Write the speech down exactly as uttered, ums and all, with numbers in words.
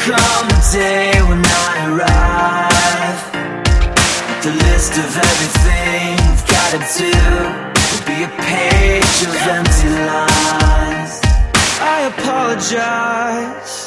come the day when I arrive. The list of everything you've gotta do will be a page of empty lines. I apologize